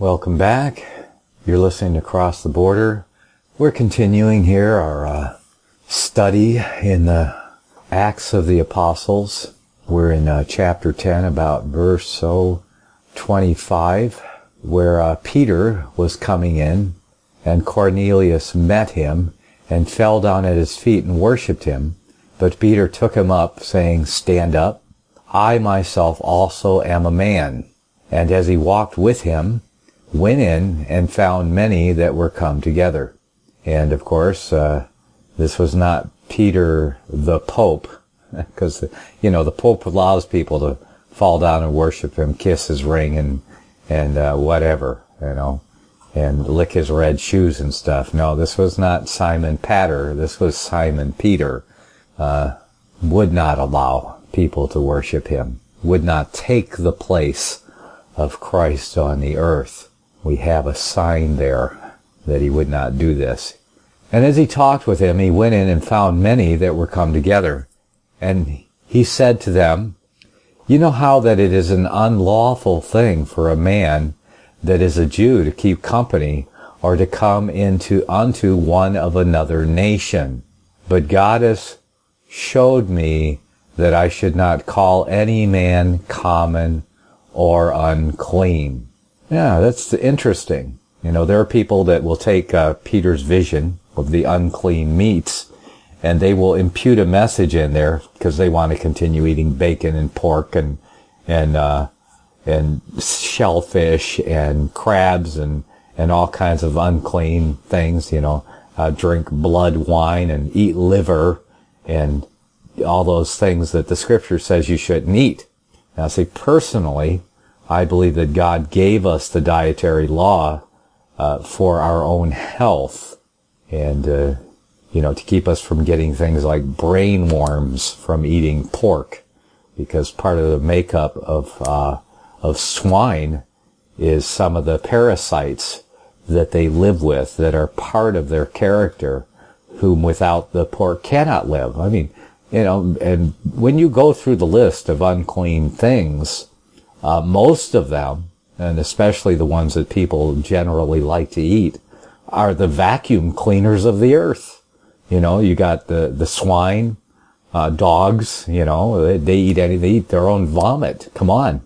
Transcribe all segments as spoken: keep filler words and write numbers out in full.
Welcome back. You're listening to Cross the Border. We're continuing here our uh, study in the Acts of the Apostles. We're in uh, chapter ten, about verse so twenty-five, where uh, Peter was coming in, and Cornelius met him and fell down at his feet and worshipped him. But Peter took him up, saying, "Stand up. I myself also am a man." And as he walked with him, went in and found many that were come together. And of course, uh, this was not Peter the Pope, because, you know, the Pope allows people to fall down and worship him, kiss his ring and, and, uh, whatever, you know, and lick his red shoes and stuff. No, this was not Simon Patter. This was Simon Peter, uh, would not allow people to worship him, would not take the place of Christ on the earth. We have a sign there that he would not do this. And as he talked with him, he went in and found many that were come together. And he said to them, "You know how that it is an unlawful thing for a man that is a Jew to keep company or to come into unto one of another nation. But God has showed me that I should not call any man common or unclean." Yeah, that's interesting. You know, there are people that will take uh, Peter's vision of the unclean meats, and they will impute a message in there because they want to continue eating bacon and pork and and uh, and shellfish and crabs and and all kinds of unclean things. You know, uh, drink blood wine and eat liver and all those things that the Scripture says you shouldn't eat. Now, see, personally, I believe that God gave us the dietary law uh, for our own health and, uh, you know, to keep us from getting things like brain worms from eating pork, because part of the makeup of uh, of swine is some of the parasites that they live with that are part of their character, whom without the pork cannot live. I mean, you know, and when you go through the list of unclean things, Uh, most of them, and especially the ones that people generally like to eat, are the vacuum cleaners of the earth. You know, you got the, the swine, uh, dogs, you know, they, they eat any, they eat their own vomit. Come on.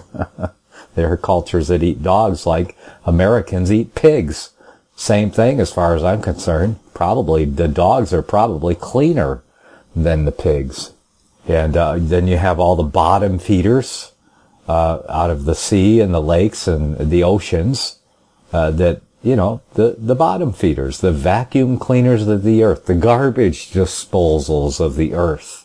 There are cultures that eat dogs like Americans eat pigs. Same thing as far as I'm concerned. Probably, the dogs are probably cleaner than the pigs. And, uh, then you have all the bottom feeders, Uh, out of the sea and the lakes and the oceans, uh, that, you know, the, the bottom feeders, the vacuum cleaners of the earth, the garbage disposals of the earth.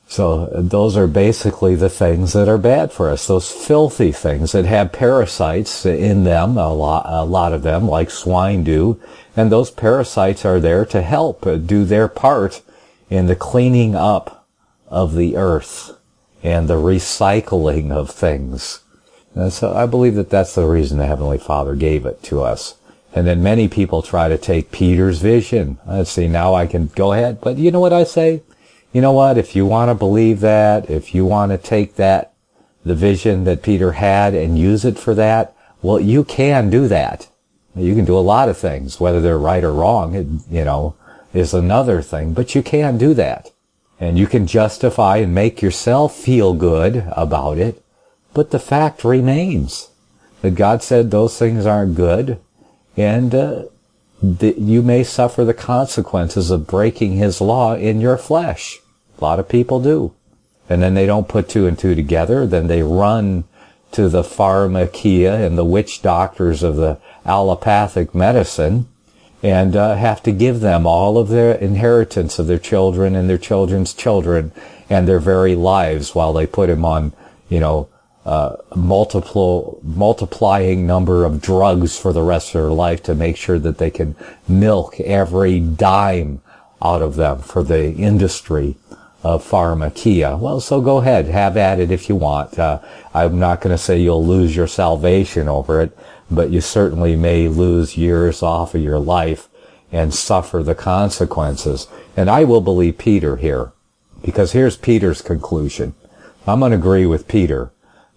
So those are basically the things that are bad for us, those filthy things that have parasites in them, a lot, a lot of them, like swine do, and those parasites are there to help uh, do their part in the cleaning up of the earth and the recycling of things. And so I believe that that's the reason the Heavenly Father gave it to us. And then many people try to take Peter's vision. Let's see, now I can go ahead. But you know what I say? You know what? If you want to believe that, if you want to take that, the vision that Peter had and use it for that, well, you can do that. You can do a lot of things. Whether they're right or wrong, it, you know, is another thing. But you can do that. And you can justify and make yourself feel good about it. But the fact remains that God said those things aren't good. And uh, that you may suffer the consequences of breaking His law in your flesh. A lot of people do. And then they don't put two and two together. Then they run to the pharmakia and the witch doctors of the allopathic medicine, and uh, have to give them all of their inheritance of their children and their children's children and their very lives, while they put them on, you know, uh, multiple, multiplying number of drugs for the rest of their life to make sure that they can milk every dime out of them for the industry of pharmakia. Well, so go ahead, have at it if you want. Uh, I'm not going to say you'll lose your salvation over it, but you certainly may lose years off of your life and suffer the consequences. And I will believe Peter here, because here's Peter's conclusion. I'm going to agree with Peter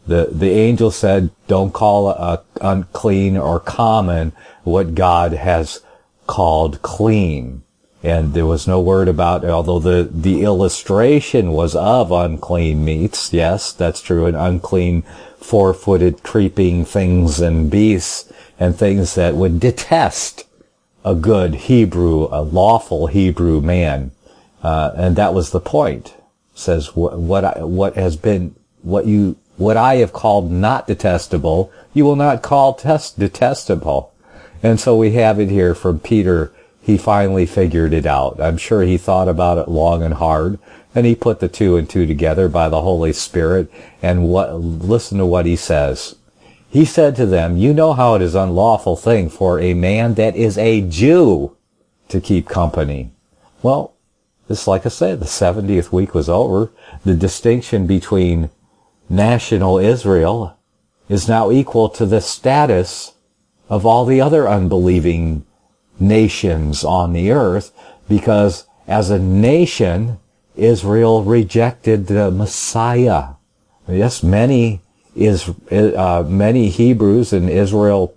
The, the angel said, don't call uh, unclean or common what God has called clean. And there was no word about, although the, the illustration was of unclean meats. Yes, that's true. And unclean four-footed creeping things and beasts and things that would detest a good Hebrew, a lawful Hebrew man. Uh, and that was the point. It says what, what, I, what has been, what you, what I have called not detestable, you will not call test detestable. And so we have it here from Peter. He finally figured it out. I'm sure he thought about it long and hard, and he put the two and two together by the Holy Spirit. And what, listen to what he says. He said to them, you know how it is unlawful thing for a man that is a Jew to keep company. Well, this, like I said, the seventieth week was over. The distinction between national Israel is now equal to the status of all the other unbelieving nations on the earth, because as a nation, Israel rejected the Messiah. Yes, many is uh, many Hebrews in Israel,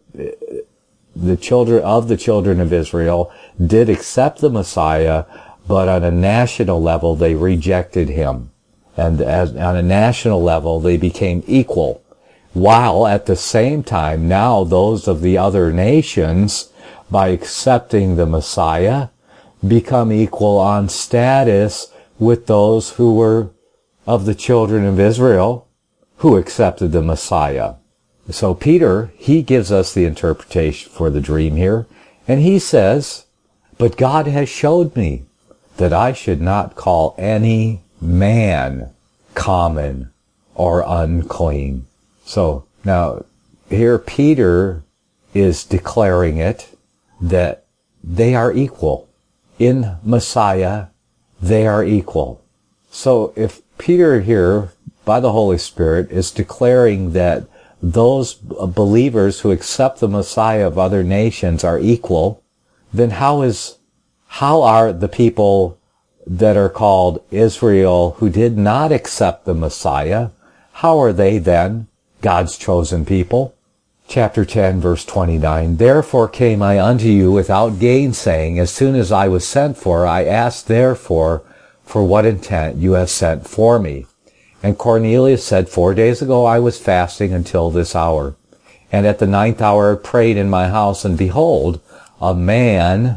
the children of the children of Israel, did accept the Messiah, but on a national level they rejected him, and as, on a national level they became equal. While at the same time, now those of the other nations, by accepting the Messiah, become equal on status with those who were of the children of Israel who accepted the Messiah. So Peter, he gives us the interpretation for the dream here, and he says, but God has showed me that I should not call any man common or unclean. So now here Peter is declaring it, that they are equal. In Messiah, they are equal. So if Peter here, by the Holy Spirit, is declaring that those believers who accept the Messiah of other nations are equal, then how is, how are the people that are called Israel who did not accept the Messiah, how are they then God's chosen people? Chapter ten, verse twenty-nine, therefore came I unto you without gainsaying. As soon as I was sent for, I asked therefore, for what intent you have sent for me. And Cornelius said, four days ago I was fasting until this hour. And at the ninth hour I prayed in my house, and behold, a man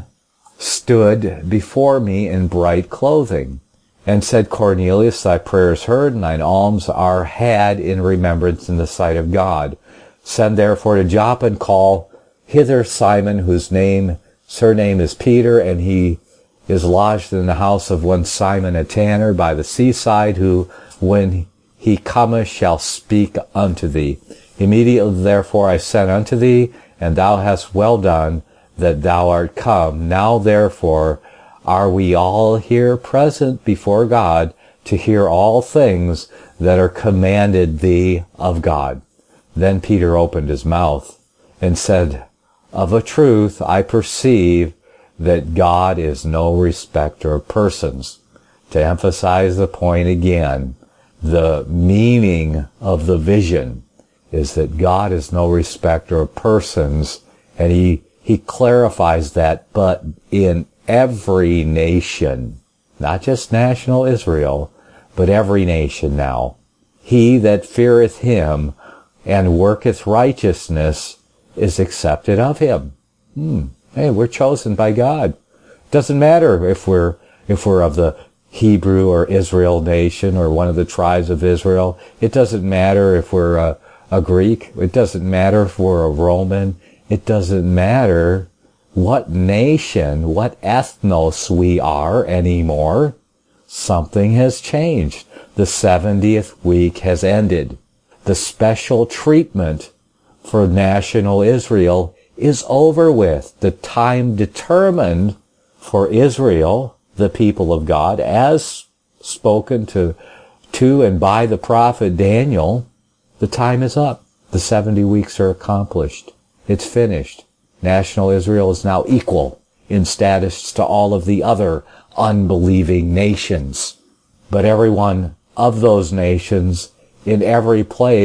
stood before me in bright clothing, and said, Cornelius, thy prayer is heard, and thine alms are had in remembrance in the sight of God. Send therefore to Joppa, and call hither Simon, whose name, surname is Peter, and he is lodged in the house of one Simon a tanner by the seaside, who, when he cometh, shall speak unto thee. Immediately therefore I sent unto thee, and thou hast well done that thou art come. Now therefore are we all here present before God to hear all things that are commanded thee of God. Then Peter opened his mouth and said, of a truth I perceive that God is no respecter of persons. To emphasize the point again, the meaning of the vision is that God is no respecter of persons, and he, he clarifies that, but in every nation, not just national Israel, but every nation now, he that feareth him and worketh righteousness is accepted of him. Hmm. Hey, we're chosen by God. Doesn't matter if we're if we're of the Hebrew or Israel nation or one of the tribes of Israel. It doesn't matter if we're a, a Greek. It doesn't matter if we're a Roman. It doesn't matter what nation, what ethnos we are anymore. Something has changed. The seventieth week has ended. The special treatment for national Israel is over with. The time determined for Israel, the people of God, as spoken to, to and by the prophet Daniel, the time is up. The seventy weeks are accomplished. It's finished. National Israel is now equal in status to all of the other unbelieving nations. But everyone of those nations in every place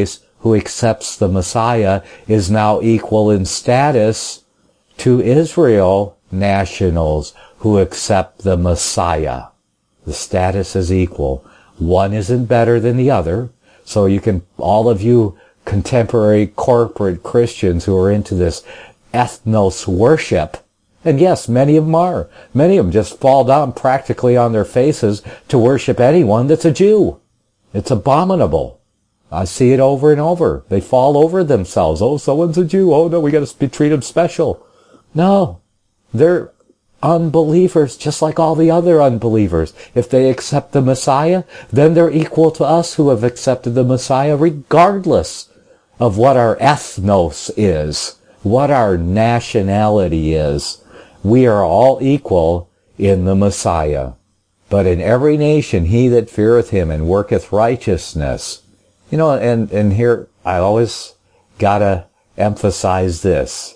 who accepts the Messiah is now equal in status to Israel nationals who accept the Messiah. The status is equal. One isn't better than the other. So you can, all of you contemporary corporate Christians who are into this ethnos worship, and yes, many of them are. Many of them just fall down practically on their faces to worship anyone that's a Jew. It's abominable. I see it over and over. They fall over themselves. Oh, someone's a Jew. Oh, no, we got to treat them special. No, they're unbelievers just like all the other unbelievers. If they accept the Messiah, then they're equal to us who have accepted the Messiah regardless of what our ethnos is, what our nationality is. We are all equal in the Messiah. But in every nation he that feareth him and worketh righteousness. You know, and, and here I always gotta emphasize this.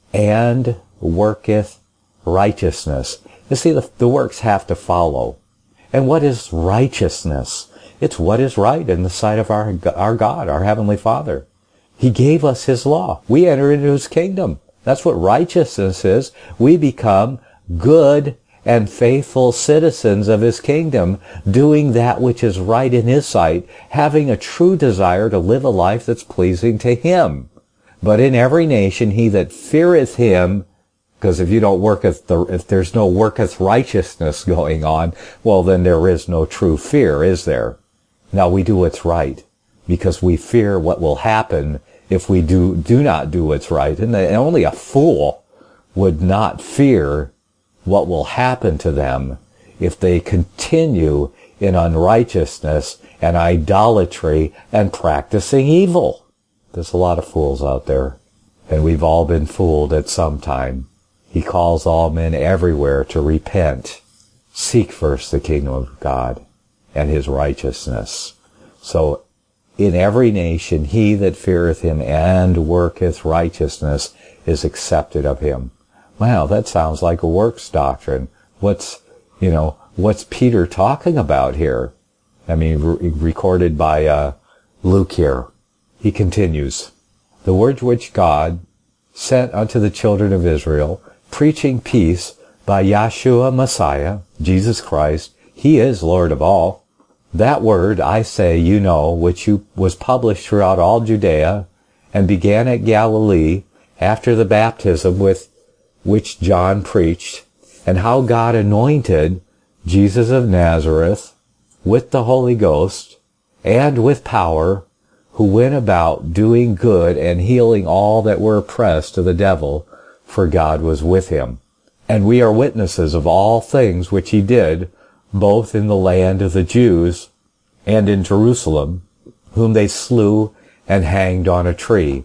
And worketh righteousness. You see, the, the works have to follow. And what is righteousness? It's what is right in the sight of our, our God, our Heavenly Father. He gave us His law. We enter into His kingdom. That's what righteousness is. We become good and faithful citizens of His kingdom, doing that which is right in His sight, having a true desire to live a life that's pleasing to Him. But in every nation, he that feareth Him, because if you don't worketh, the, if there's no worketh righteousness going on, well, then there is no true fear, is there? Now we do what's right, because we fear what will happen if we do, do not do what's right. And, and only a fool would not fear what will happen to them if they continue in unrighteousness and idolatry and practicing evil. There's a lot of fools out there, and we've all been fooled at some time. He calls all men everywhere to repent. Seek first the kingdom of God and His righteousness. So in every nation he that feareth Him and worketh righteousness is accepted of Him. Wow, that sounds like a works doctrine. What's, you know, what's Peter talking about here? I mean, re- recorded by uh, Luke here. He continues, the word which God sent unto the children of Israel, preaching peace by Yahshua Messiah, Jesus Christ, He is Lord of all. That word, I say, you know, which you, was published throughout all Judea, and began at Galilee, after the baptism with which John preached, and how God anointed Jesus of Nazareth with the Holy Ghost and with power, who went about doing good and healing all that were oppressed of the devil, for God was with Him. And we are witnesses of all things which He did, both in the land of the Jews and in Jerusalem, whom they slew and hanged on a tree.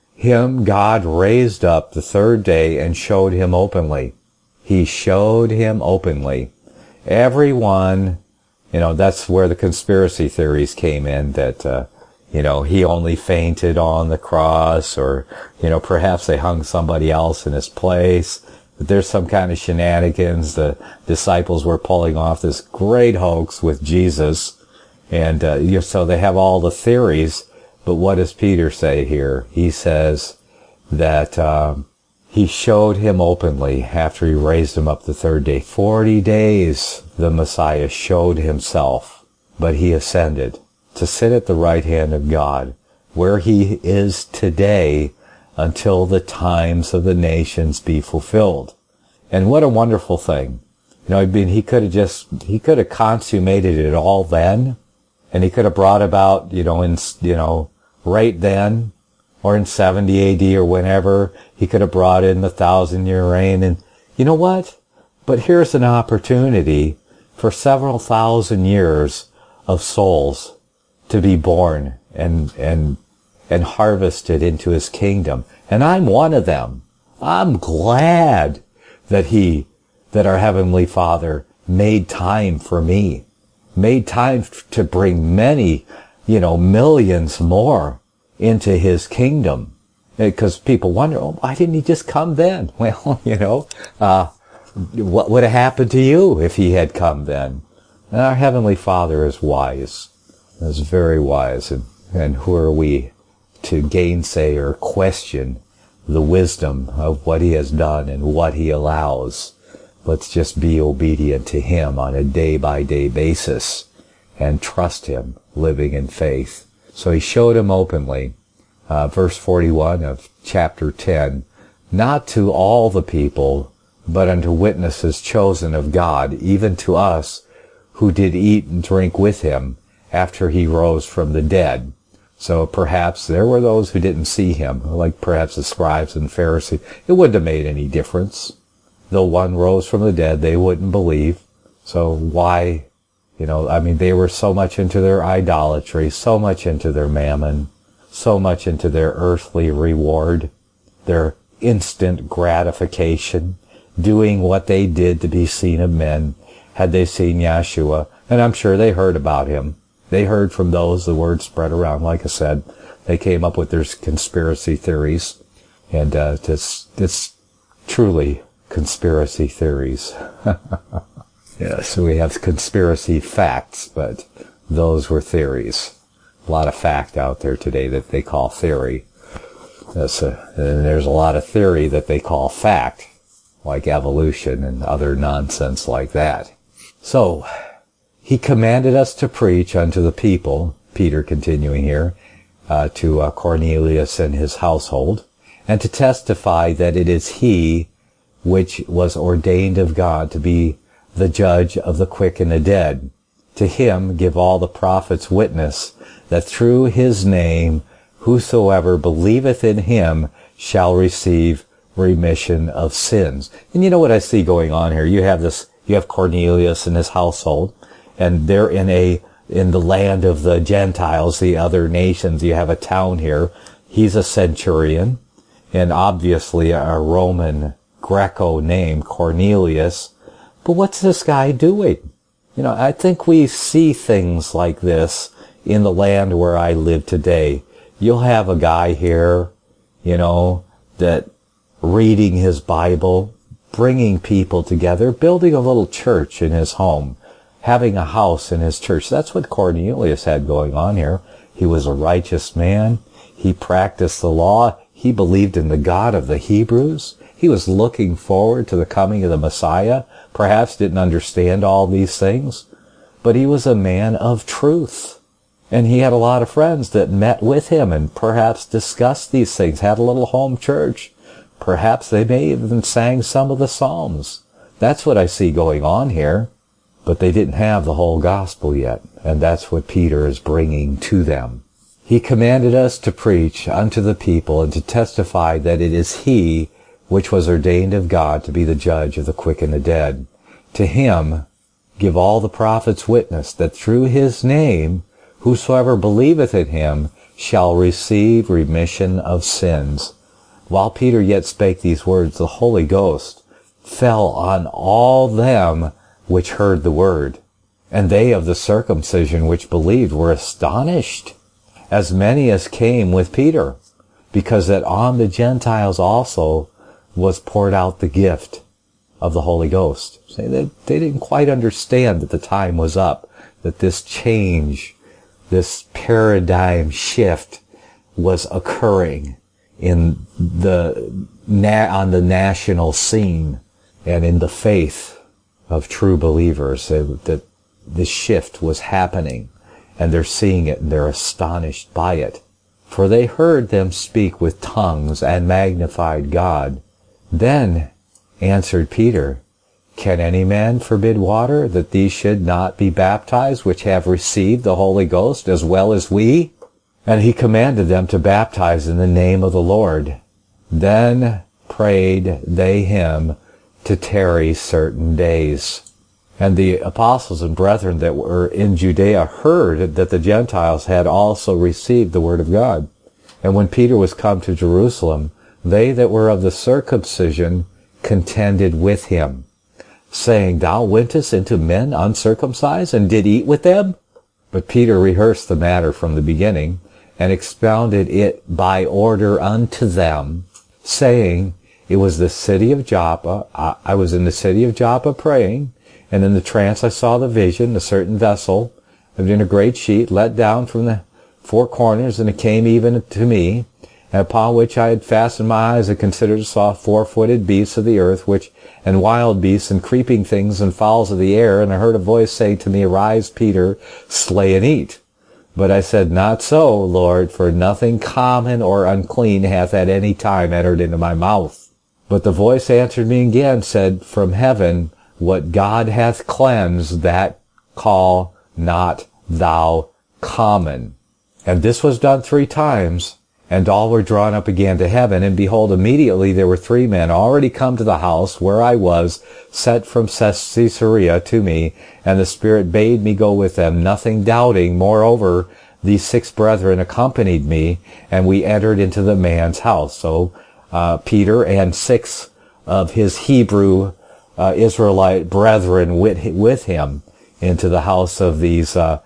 Him God raised up the third day and showed Him openly. He showed Him openly. Everyone, you know, that's where the conspiracy theories came in, that, uh, you know, He only fainted on the cross, or, you know, perhaps they hung somebody else in His place. But there's some kind of shenanigans. The disciples were pulling off this great hoax with Jesus. And uh, you know, so they have all the theories. But what does Peter say here? He says that um, He showed Him openly after He raised Him up the third day. Forty days the Messiah showed Himself, but He ascended to sit at the right hand of God, where He is today until the times of the nations be fulfilled. And what a wonderful thing. You know, I mean, He could have just, He could have consummated it all then, and He could have brought about, you know, in, you know, right then, or in seventy A D or whenever, He could have brought in the thousand year reign. And you know what? But here's an opportunity for several thousand years of souls to be born and, and, and harvested into His kingdom. And I'm one of them. I'm glad that He, that our Heavenly Father made time for me, made time to bring many, you know, millions more into His kingdom. Because people wonder, oh, why didn't He just come then? Well, you know, uh, what would have happened to you if He had come then? And our Heavenly Father is wise, is very wise, and, and who are we to gainsay or question the wisdom of what he has done and what he allows. Let's just be obedient to him on a day-by-day basis and trust him, living in faith. So he showed him openly, uh, verse forty-one of chapter ten, not to all the people, but unto witnesses chosen of God, even to us who did eat and drink with him after he rose from the dead. So perhaps there were those who didn't see him, like perhaps the scribes and Pharisees. It wouldn't have made any difference. Though one rose from the dead, they wouldn't believe. So why, you know, I mean, they were so much into their idolatry, so much into their mammon, so much into their earthly reward, their instant gratification, doing what they did to be seen of men. Had they seen Yeshua, and I'm sure they heard about him. They heard from those, the word spread around, like I said. They came up with their conspiracy theories. And uh, it's, it's truly conspiracy theories. Yeah, so we have conspiracy facts, but those were theories. A lot of fact out there today that they call theory. That's a, and there's a lot of theory that they call fact, like evolution and other nonsense like that. So, he commanded us to preach unto the people, Peter continuing here, uh, to uh, Cornelius and his household, and to testify that it is he which was ordained of God to be the judge of the quick and the dead. To him give all the prophets witness that through his name whosoever believeth in him shall receive remission of sins. And you know what I see going on here? You have this, you have Cornelius and his household, and they're in a, in the land of the Gentiles, the other nations. You have a town here. He's a centurion, and obviously a Roman Greco name, Cornelius. But what's this guy doing? You know, I think we see things like this in the land where I live today. You'll have a guy here, you know, that reading his Bible, bringing people together, building a little church in his home, having a house in his church. That's what Cornelius had going on here. He was a righteous man. He practiced the law. He believed in the God of the Hebrews. He was looking forward to the coming of the Messiah. Perhaps didn't understand all these things, but he was a man of truth. And he had a lot of friends that met with him and perhaps discussed these things, had a little home church. Perhaps they may even sang some of the Psalms. That's what I see going on here. But they didn't have the whole gospel yet, and that's what Peter is bringing to them. He commanded us to preach unto the people and to testify that it is he which was ordained of God to be the judge of the quick and the dead. To him give all the prophets witness that through his name whosoever believeth in him shall receive remission of sins. While Peter yet spake these words, the Holy Ghost fell on all them which heard the word. And they of the circumcision which believed were astonished, as many as came with Peter, because that on the Gentiles also was poured out the gift of the Holy Ghost. See, they, they didn't quite understand that the time was up, that this change, this paradigm shift was occurring in the na- on the national scene and in the faith of true believers, that this shift was happening, and they're seeing it and they're astonished by it. For they heard them speak with tongues and magnified God. Then answered Peter, Can any man forbid water, that these should not be baptized, which have received the Holy Ghost as well as we? And he commanded them to baptize in the name of the Lord. Then prayed they him to tarry certain days. And the apostles and brethren that were in Judea heard that the Gentiles had also received the word of God. And when Peter was come to Jerusalem, they that were of the circumcision contended with him, saying, Thou wentest into men uncircumcised, and did eat with them? But Peter rehearsed the matter from the beginning, and expounded it by order unto them, saying, It was the city of Joppa. I, I was in the city of Joppa praying, and in the trance I saw the vision, a certain vessel, in a great sheet, let down from the four corners, and it came even to me, upon which I had fastened my eyes and considered and saw four-footed beasts of the earth, which and wild beasts, and creeping things, and fowls of the air. And I heard a voice saying to me, Arise, Peter, slay and eat. But I said, Not so, Lord, for nothing common or unclean hath at any time entered into my mouth. But the voice answered me again, said, From heaven, what God hath cleansed, that call not thou common. And this was done three times, and all were drawn up again to heaven. And behold, immediately there were three men already come to the house where I was, sent from Caesarea to me, and the Spirit bade me go with them, nothing doubting. Moreover, these six brethren accompanied me, and we entered into the man's house. So uh, Peter and six of his Hebrew uh, Israelite brethren with, with him into the house of these uh,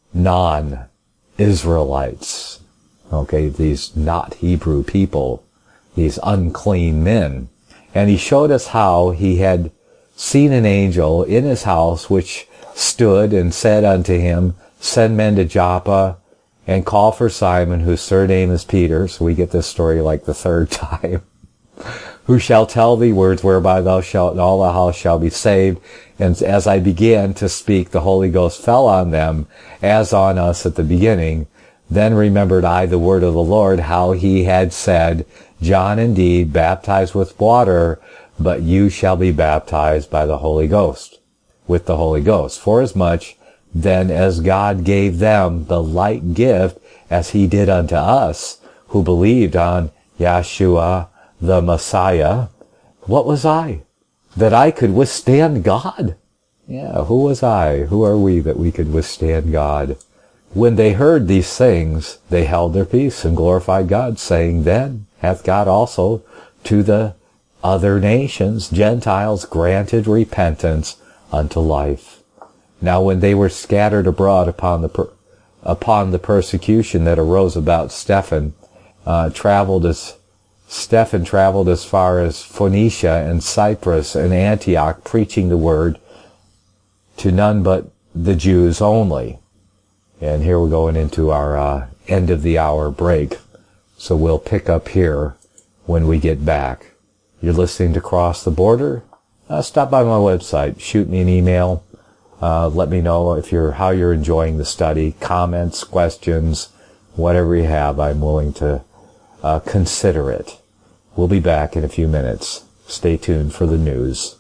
non-Israelites. Okay, these not Hebrew people, these unclean men. And he showed us how he had seen an angel in his house, which stood and said unto him, Send men to Joppa, and call for Simon, whose surname is Peter. So we get this story like the third time. Who shall tell thee words whereby thou shalt, and all the house shall be saved. And as I began to speak, the Holy Ghost fell on them, as on us at the beginning. Then remembered I the word of the Lord, how he had said, John indeed baptized with water, but you shall be baptized by the Holy Ghost, with the Holy Ghost. Forasmuch then as God gave them the like gift as he did unto us, who believed on Yeshua the Messiah. What was I? That I could withstand God? Yeah, who was I? Who are we that we could withstand God? When they heard these things, they held their peace and glorified God, saying, Then hath God also to the other nations, Gentiles, granted repentance unto life. Now when they were scattered abroad upon the per- upon the persecution that arose about Stephen, uh, traveled as Stephen traveled as far as Phoenicia and Cyprus and Antioch, preaching the word to none but the Jews only. And here we're going into our uh, end of the hour break. So we'll pick up here when we get back. You're listening to Cross the Border? Uh, stop by my website. Shoot me an email. Uh, let me know if you're how you're enjoying the study. Comments, questions, whatever you have, I'm willing to uh, consider it. We'll be back in a few minutes. Stay tuned for the news.